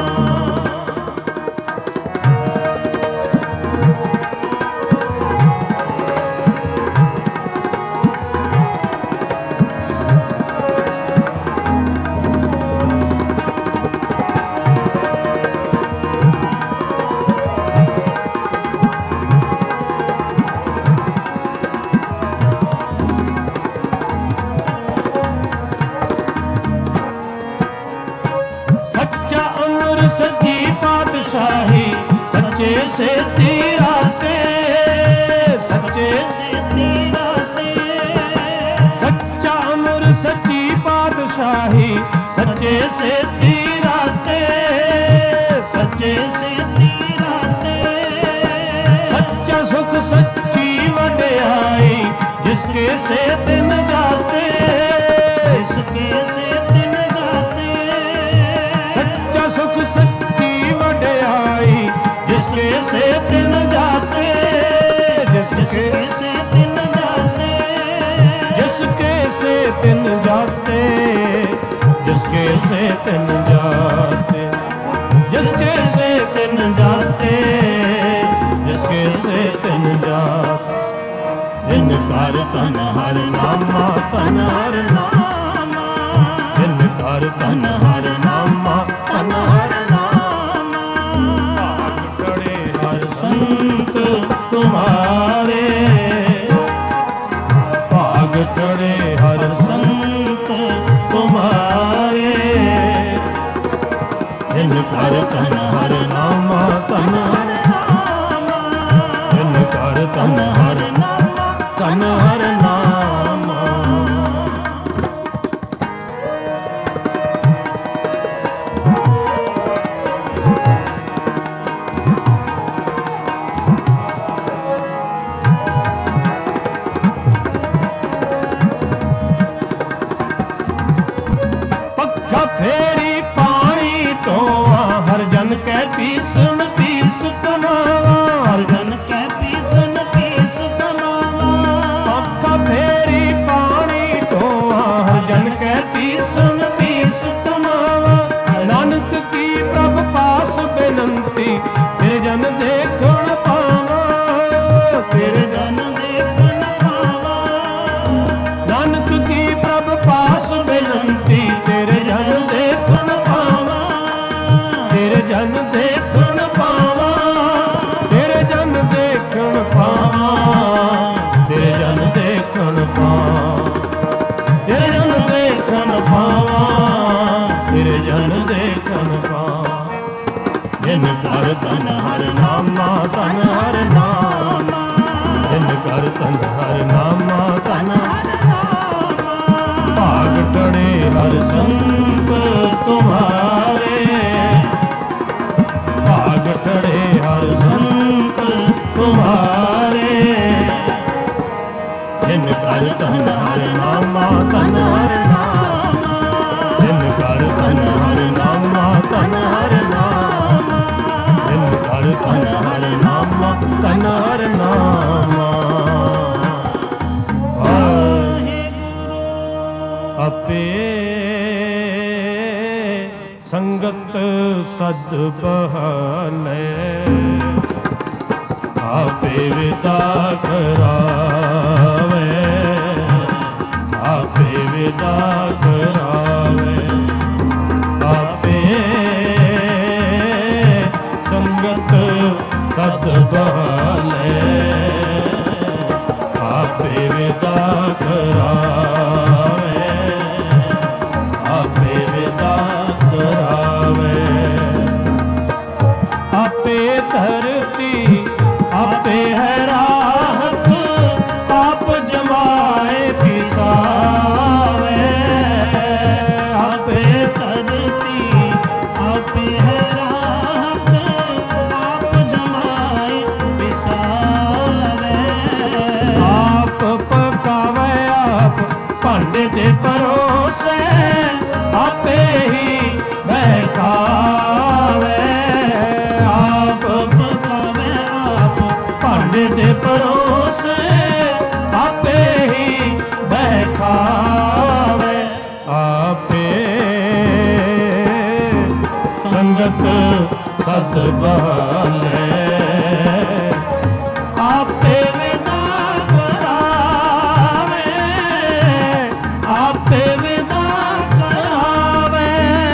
[SPEAKER 2] सच्ची पातशाही सच्चे से तीराते सच्चे से तीराते सच्चा अमर सच्ची पातशाही सच्चे से तीराते सच्चे से तीराते सच्चा सुख सच्ची वड्याई जिसके से दिन जाते इसके से दिन जाते सच्चा सुख सच्ची वड्याई जिसके से दिन जाते जिसके से दिन जाते जिसके से दिन जाते जिसके से दिन जाते जिसके से दिन जाते जिसके से दिन जाते जिन कर तन हर नामा तन हर नामा जिन कर तन हर नामा तन हर ਜਿਨ ਕਰ ਤਨ ਹਰ ਨਾਮਾ ਤਨ ਹਰ ਨਾਮਾ ਜਿਨ ਕਰ ਤਨ ਹਰ ਨਾਮਾ ਤਨ ਹਰ ਨਾਮਾ ਫੇਰੀ ਪਾਣੀ ਢੋਆ ਹਰ ਜਨ ਕਹਿ ਪੀਸਣ ਪੀਸ ਕਮਾਵਾ
[SPEAKER 1] ਹਰ ਜਨ ਕਹਿ ਪੀਸਣ ਪੀਸ ਕਮਾਵਾ
[SPEAKER 2] ਅੱਖਾਂ ਫੇਰੀ ਪਾਣੀ ਢੋਆ ਹਰ ਜਨ ਕਹਿ ਪੀਸਣ ਪੀਸ ਕਮਾਵਾ ਨਾਨਕ ਕੀ ਪ੍ਰਭ ਪਾਸ ਬੇਨੰਤੀ ਤੇਰੇ ਜਨ ਦੇਖਣ ਪਾਵਾ
[SPEAKER 1] ਤੇਰੇ ਜਨ ਦੇਖਣ ਪਾਵਾ
[SPEAKER 2] ਨਾਨਕ ਕੀ ਪ੍ਰਭ ਪਾਸ ਬੇਨੰਤੀ ਤੇਰੇ ਜਨ ਦੇਖਣ ਪਾਵਾ ਤੇਰੇ ਜਨ ਦੇਖਣ ਪਾਵਾ ਤੇਰੇ ਜਨ ਦੇਖਣ ਪਾਵਾ ਤੇਰੇ ਜਨ ਦੇਖਣ ਪਾਵਾ ਤੇਰੇ ਜਨ ਦੇਖਣ ਪਾਵਾ ਤੇਰੇ ਜਨ ਦੇਖਣ ਪਾਵਾ ਜਿਨ ਕਰ ਤਨ ਹਰ ਨਾਮਾ ਤਨ ਹਰ ਨਾਮਾ ਜਿਨ ਕਰ ਤਨ ਹਰ ਨਾਮਾ ਤਨ ਹਰ ਨਾਮਾ ਭਾਗ ਟੜੇ ਹਰ ਸੰਤ ਤੁਮਾਰੇ ਭਾਗ ਟੜੇ ਹਰ ਸੰਤ ਤੁਮਾਰੇ ਜਿਨ ਕਰ ਤਨ ਹਰ ਨਾਮਾ ਤਨ ਹਰ ਨਾਮਾ ਜਿਨ ਕਰ ਤਨ ਹਰ ਨਾਮਾ ਤਨ ਹਰ ਨਾਮਾ ਜਿਨ ਕਰ ਤਨ ਹਰ ਨਾਮਾ ਤਨ ਹਰ ਨਾਮਾ ਆਪੇ ਸੰਗਤ ਸਦ ਬਹਾਨੇ ਆਪੇ ਵਿਦਾ ਕਰਾਵੇ ਆਪੇ ਵਿਦਾ ਕਰਾਵੇ ਆਪੇ ਸੰਗਤ ਸਦ ਬਹਾਨੇ ਆਪੇ ਵਿਦਾ ਕਰਾਵੇ ਆਪੇ ਵਿਦਾ ਕਰਾਵੇ ਆਪੇ ਧਰਤੀ ਆਪੇ ਹੈ ਰਾਹਤ ਆਪ ਜਮਾਏ ਪਿਸਾਵੇ
[SPEAKER 1] ਆਪੇ ਧਰਤੀ ਆਪੇ ਹੈ ਰਾਹਤ ਆਪ ਜਮਾਏ ਪਿਸਾਵੇ
[SPEAKER 2] ਆਪ ਪਕਾਵੇ ਆਪ ਭਾਂਡੇ ਤੇ ਪਰੋਸੇ ਆਪੇ ਹੀ ਬਹਿ ਖਾਵੇ ਆਪ
[SPEAKER 1] ਪਕਾਵੇ ਆਪ
[SPEAKER 2] ਭਾਂਡੇ ਤੇ ਪਰੋਸੇ ਆਪੇ ਹੀ ਬਹਿ ਖਾਵੇ ਆਪੇ ਸੰਗਤ ਸਦ ਬਹਾਲੇ ਆਪੇ ਵਿਦਾ ਕਰਾਵੇ ਆਪੇ ਵਿਦਾ ਕਰਾਵੇ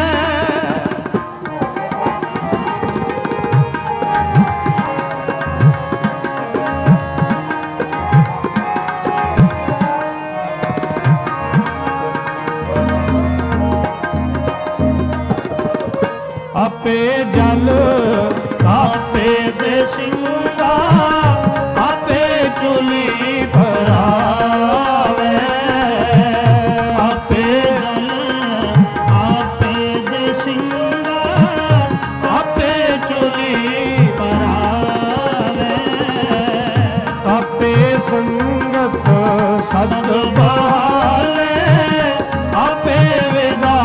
[SPEAKER 2] ਆਪੇ ਜਲ ਆਪੇ ਦੇ ਸਿੰਘਾ ਆਪੇ ਚੁਲੀ ਭਰਾਵੇ
[SPEAKER 1] ਆਪੇ ਜਲ ਆਪੇ ਦੇ ਸਿੰਘਾ
[SPEAKER 2] ਆਪੇ ਚੁਲੀ
[SPEAKER 1] ਭਰਾਵੇ
[SPEAKER 2] ਆਪੇ ਸੰਗਤ ਸਦ ਬਹਾਲੇ ਆਪੇ ਵਿਦਾ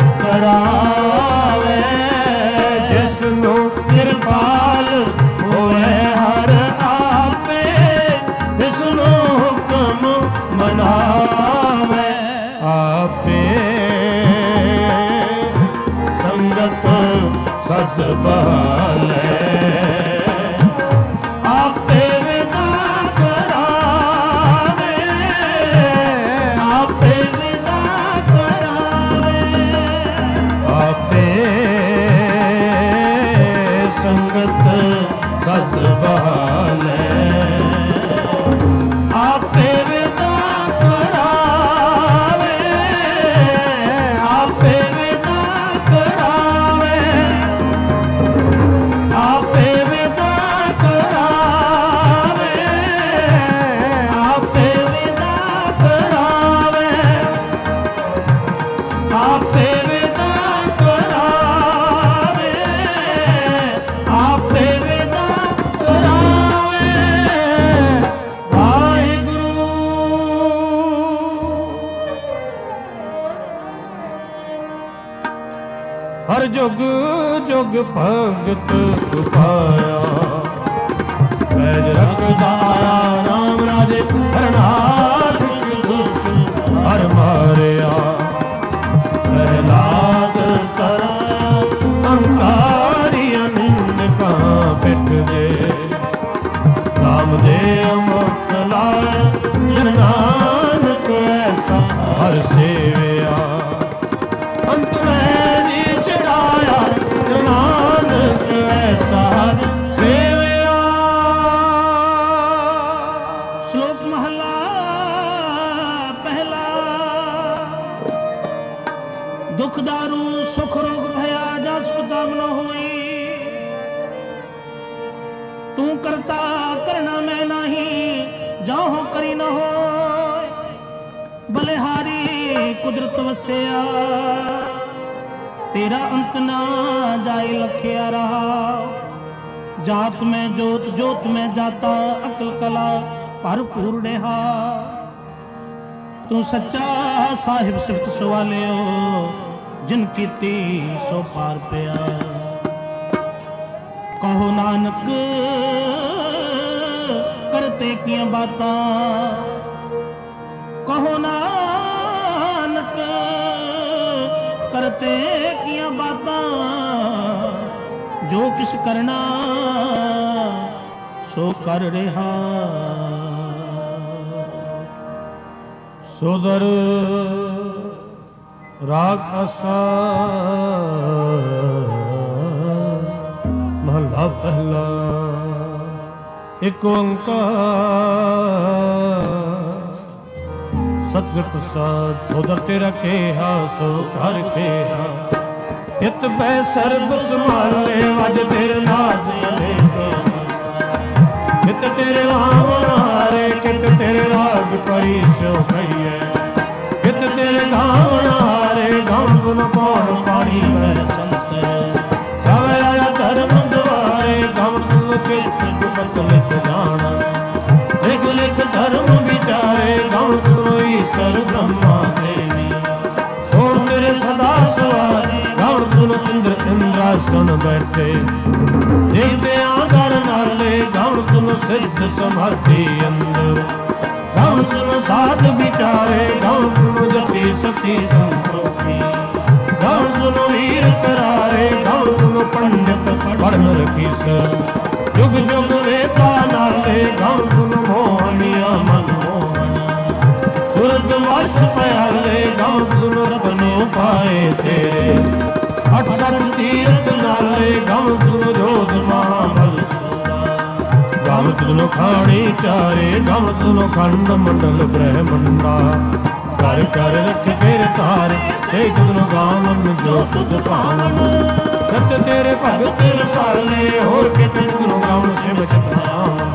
[SPEAKER 2] ਕਰਾਵੇ ਜਿਸ ਨੂੰ ਕਿਰਪਾਲ ਹੋਏ ਹਰ ਆਪੇ ਜਿਸ ਨੂੰ ਹੁਕਮ ਮਨਾਵੇ ਆਪੇ ਸੰਗਤ ਸਦ ਬਹਾਲੇ ਆਪੇ ਵਿਦਾ ਕਰਾਵੇ ਆਪੇ ਵਿਦਾ ਕਰਾਵੇ ਆਪੇ ਸੰਗਤ ਸਦ ਬਹਾਲੇ ਆਪੇ ਵਿਦਾ ਕਰਾਵੇ ਆਪੇ ਵਿਦਾ ਕਰਾਵੇ ਹਰ ਜੁਗ ਜੁਗ ਭਗਤ ਪਾਇਆ ਪੈਜ ਰੱਖਦਾ ਆਇਆ ਨਾਮ ਰਾਜੇ ਹਰਨਾਥ ਦੁਖ ਹਰ ਮਾਰਿਆ ਪ੍ਰਹਲਾਦ ਤਰਾ ਅੰਕਾਰੀਆਂ ਨਿੰਦਕਾਂ ਪਿੱਠ ਜੇ ਨਾਮਦੇਵ ਮੁਖ ਲਾਇ ਜਨ ਨਾਨਕ ਐਸਾ ਹਰ ਸੇਵਿਆ ਅੰਤ ਮੈਂ ਨੀ ਛਡਾਇਆ ਜਨ ਨਾਨਕ ਐਸਾ ਹਰ ਸੇਵਿਆ।
[SPEAKER 1] ਸ਼ਲੋਕ ਮਹਲਾ ਪਹਿਲਾ। ਦੁਖ ਦਾਰੂ ਸੁਖ ਰੋਗ ਭਇਆ ਜਾ ਸੁਖ ਦਾਮ ਨ ਹੋਈ। ਤੂੰ ਕਰਤਾ ਕਰਨਾ ਮੈਂ ਨਹੀਂ ਜਾਹੋ ਕਰੀ ਨ ਹੋਏ। ਬਲਿਹਾਰੀ ਕੁਦਰਤ ਵਸਿਆ ਤੇਰਾ ਅੰਤ ਨਾ ਜਾਏ ਲਖਿਆ ਰਹਾ। ਜਾਤ ਮੈਂ ਜੋਤ ਜੋਤ ਮੈਂ ਜਾਤਾ ਅਕਲ ਕਲਾ ਭਰਪੂਰ ਰਿਹਾ। ਤੂੰ ਸੱਚਾ ਸਾਹਿਬ ਸਿਫਤ ਸਵਾਲਿਓ ਜਿਨ ਕੀਤੀ ਸੋ ਪਾਰ ਪਿਆ। ਕਹੋ ਨਾਨਕ ਕਰਤੇ ਕੀਆਂ ਬਾਤਾਂ। ਕਹੋ ਨਾਨਕ ਕਰਤੇ ਕੀਆਂ ਬਾਤਾਂ। ਜੋ ਕਿਛ ਕਰਨਾ ਸੋ ਕਰ ਰਿਹਾ।
[SPEAKER 2] ਸੋਦਰ ਰਾਗ ਆਸਾ ਮਹਲਾ ਪਹਿਲਾ। ਇਕ ਓੰਕਾਰ ਸਤਿਗੁਰ ਪ੍ਰਸਾਦ। ਸੋਦਰ ਤੇਰਾ ਕੇਹਾ ਸੋ ਕਰ ਕੇਹਾ। ਇਤ ਬੈ ਸਰਬ ਸੰਭਾਲੇ ਵਜ ਤੇਰੇ ਨਾਮ ਅਨੇਕ। ਕਿਤ ਤੇਰੇ ਨਾਮ ਹਾਰੇ ਕਿਤ ਤੇਰੇ ਰਾਗ ਪਰੀ ਸੋ ਕਹੀਏ। ਕਿਤ ਤੇਰੇ ਨਾਮ ਹਾਰੇ ਗਮ ਗੁਣ ਪੌਣ ਪਾਣੀ ਮੈਂ ਸੰਤਰ। ਗਵੇ ਆਇਆ ਧਰਮ ਦੁਆਰੇ ਗਮ ਗੁਣ ਕੇ ਗੁਪਤ ਲਿਖ ਜਾਣਾ। ਲਿਖ ਲਿਖ ਧਰਮ ਵਿਚਾਰੇ ਗਮ ਗੁਣ ਈਸ਼ਰ ਬ੍ਰਹਮਾ ਦੇਵੀ। ਸੋੜ ਤੇਰੇ ਸਦਾ ਸਵਾਰੇ ਗਮ ਗੁਣ ਇੰਦਰ ਇੰਦਰਾਸਨ ਬੈਠੇ। ਦੇਖਦਿਆਂ ਦਰ ਨਾਲੇ ਗਮ ਗੁਣ ਸਿੱਧ ਸਮਾਧੀ ਅੰਦਰ। ਗਮ ਗੁਣ ਸਾਧ ਵਿਚਾਰੇ ਗਮ ਗੁਣ ਜਤੀ ਸਤੀ ਸੰਤੋਖੀ। ਗਮ ਗੁਣ ਵੀਰ ਕਰਾਰੇ ਗਮ ਗੁਣ ਪੰਡਿਤ ਪੜਨ ਰਖੀਸ। ਜੁਗ ਜੁਗ ਵੇਤਾ ਨਾਲੇ ਗਮ ਗੁਣ ਮੋਹਨੀਆ ਮਨ ਮੋਹਨ। ਸੁਰਗ ਵਸ ਪਿਆਲੇ ਗਮ ਗੁਣ ਰਤਨੋ ਪਾਏ ਤੇਰੇ। ਅਠ ਸਠ ਤੀਰਥ ਨਾਲੇ ਗਮ ਗੁਣ ਜੋਧ ਮਹਾਬਲ ਸੋਦਾ। ਗਮ ਗੁਣ ਖਾਣੀ ਚਾਰੇ ਗਮ ਗੁਣ ਖੰਡ ਮੰਡਲ ਬ੍ਰਹਮੰਡਾ। ਕਰ ਕਰ ਰਖ ਤੇਰੇ ਤਾਰੇ ਸੇ ਗੁਣ ਗਾਵਨ ਜੋ ਤੁਧ ਭਾਵਨ। ਸਤ ਤੇਰੇ ਭਗਤ ਰਸਾਲੇ ਹੋਰ ਕਿਤੇ ਗੁਣ ਗਾਵਨ ਸਿਵ ਚਤਨਾਮ।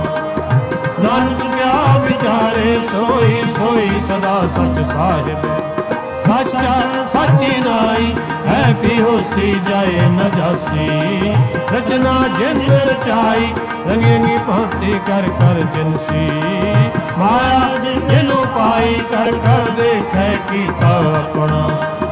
[SPEAKER 2] ਨਾਨਕ ਕਿਆ ਵਿਚਾਰੇ ਸੋਈ ਸੋਈ ਸਦਾ ਸਚ ਸਾਹਿਬ। ਸੱਚਾ ਸੱਚੀ ਨਾਈ ਹੈ ਵੀ ਹੋਸੀ ਜਾਏ ਨ ਜਾਸੀ। ਰਚਨਾ ਜਿਨ ਰਚਾਈ ਰੰਗੀਨੀ ਭਾਂਤੀ ਕਰ ਕਰ ਜਿਨਸੀ। ਮਾਇਆ ਜਿਨੂੰ ਪਾਈ ਕਰ ਕਰ ਦੇਖੈ ਕੀਤਾ ਆਪਣਾ।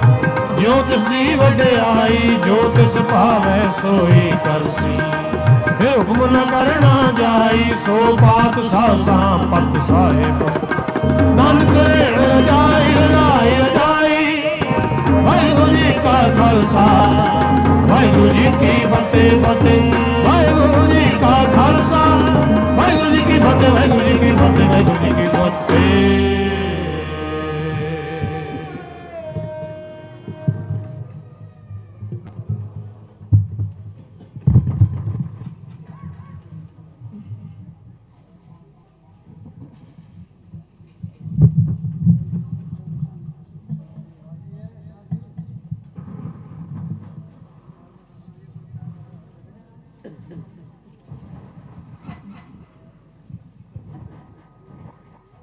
[SPEAKER 2] ਜੋ ਤਿਸ ਦੀ ਵਡਿਆਈ ਜੋ ਤਿਸ ਭਾਵੈ ਸੋਈ ਕਰਸੀ। ਫਿਰ ਹੁਕਮ ਨ ਕਰਨਾ ਜਾਈ ਸੋ ਬਾਤ ਸਾਸਾਂ ਪਤ ਸਾਹਿਬ। ਨਾਨਕ ਰੇਣ ਰਜਾਈ ਰਜਾਈ ਰਜਾਈ। ਵਾਹਿਗੁਰੂ ਜੀ ਕਾ ਖਾਲਸਾ ਵਾਹਿਗੁਰੂ ਜੀ ਕੀ ਫਤਿਹ ਫਤਿਹ। ਵਾਹਿਗੁਰੂ ਜੀ ਕਾ ਖਾਲਸਾ ਵਾਹਿਗੁਰੂ ਜੀ ਕੀ ਫਤਿਹ ਵਾਹਿਗੁਰੂ ਜੀ ਕੀ ਫਤਿਹ ਵਾਹਿਗੁਰੂ ਜੀ ਕੀ ਫਤਿਹ।